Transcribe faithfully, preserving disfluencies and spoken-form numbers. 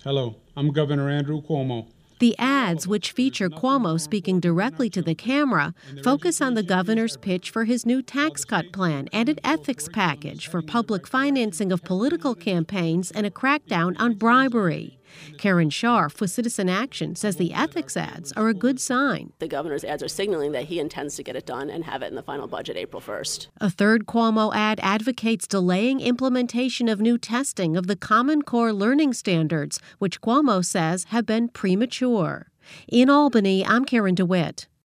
Hello, I'm Governor Andrew Cuomo. The ads, which feature Cuomo speaking directly to the camera, focus on the governor's pitch for his new tax cut plan and an ethics package for public financing of political campaigns and a crackdown on bribery. Karen Scharf with Citizen Action says the ethics ads are a good sign. The governor's ads are signaling that he intends to get it done and have it in the final budget April first. A third Cuomo ad advocates delaying implementation of new testing of the Common Core learning standards, which Cuomo says have been premature. In Albany, I'm Karen DeWitt.